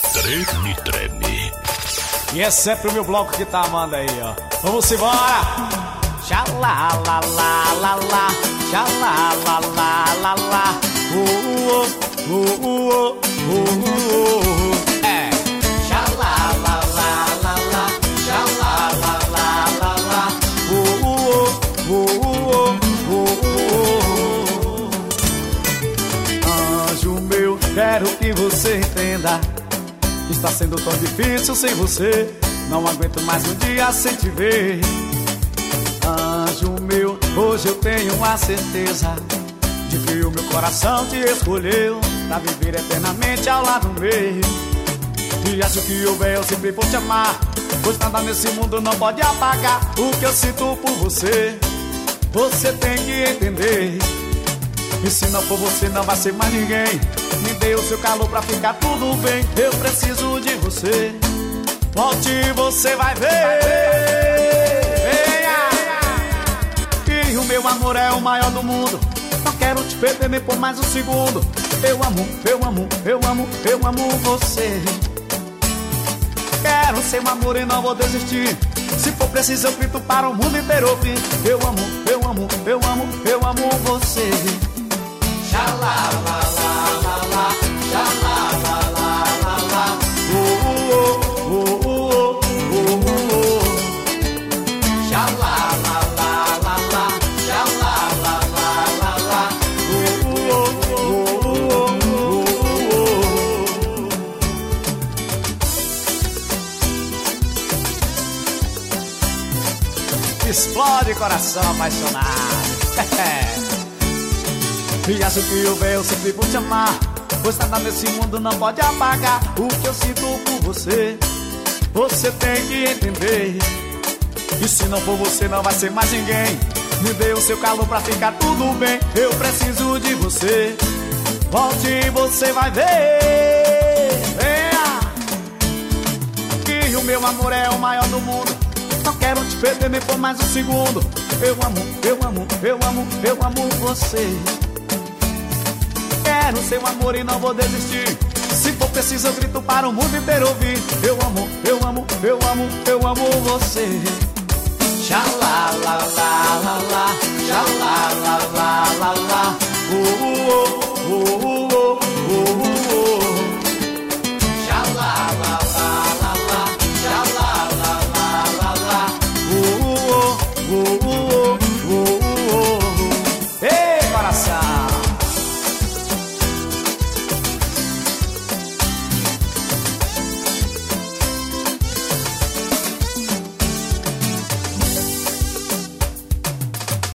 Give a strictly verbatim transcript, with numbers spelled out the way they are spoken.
Treme, treme. E é sempre o meu bloco que tá amando aí, ó. Vamos embora! Xalalalala, xalalalala, uh, uh, uh, uh, uh, uh. É. Xalalalala, xalalalala, uh, uh, uh, uh, uh. Anjo meu, quero que você entenda. Está sendo tão difícil sem você. Não aguento mais um dia sem te ver. Anjo meu, hoje eu tenho a certeza de que o meu coração te escolheu pra viver eternamente ao lado meu. E acho que houver eu sempre vou te amar, pois nada nesse mundo não pode apagar o que eu sinto por você. Você tem que entender. E se não for você não vai ser mais ninguém. Me dê o seu calor pra ficar tudo bem. Eu preciso de você. Volte e você vai ver. Venha. E o meu amor é o maior do mundo. Não quero te perder nem por mais um segundo. Eu amo, eu amo, eu amo, eu amo você. Quero ser um amor e não vou desistir. Se for preciso eu grito para o mundo inteiro ouvir. Eu amo, eu amo, eu amo, eu amo você. Xalalalala, xalalalala, uh, uh, uh, uh, uh, uh. Xalalalala, xalalalala, uh, uh, uh, uh. Explode coração apaixonado. E acho que houver eu sempre vou te amar, pois nada nesse mundo não pode apagar o que eu sinto por você. Você tem que entender. E se não for você não vai ser mais ninguém. Me dê o seu calor pra ficar tudo bem. Eu preciso de você. Volte e você vai ver. Venha. Que o meu amor é o maior do mundo. Não quero te perder nem por mais um segundo. Eu amo, eu amo, eu amo, eu amo você. Quero seu amor e não vou desistir. Se for preciso eu grito para o mundo inteiro ouvir. Eu amo, eu amo, eu amo, eu amo você. Xalalalala, xalalalala, uh, uh, uh, uh.